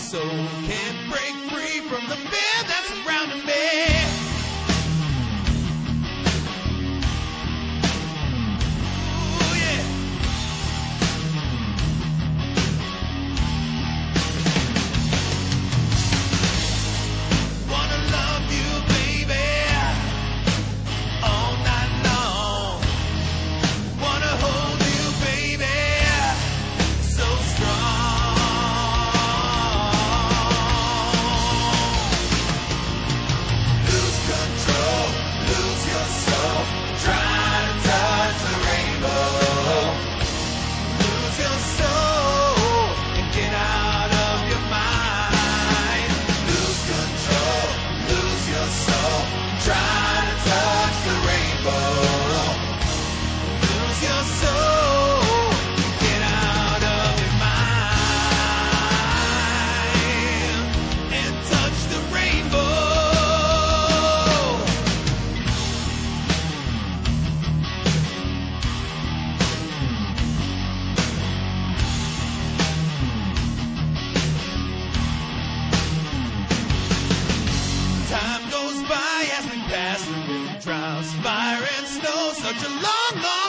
soul can't break free from the fear that's surrounding me. Ooh, yeah. Wanna love you, baby, all night long. Wanna hold you, baby, so strong. Lose control, lose your soul, try to touch the rainbow. Lose your soul and get out of your mind. Lose control, lose your soul, try to touch the rainbow. Lose your soul, get out of your mind and touch the rainbow. Time goes by as we pass through raindrops, fire and snow, such a long, long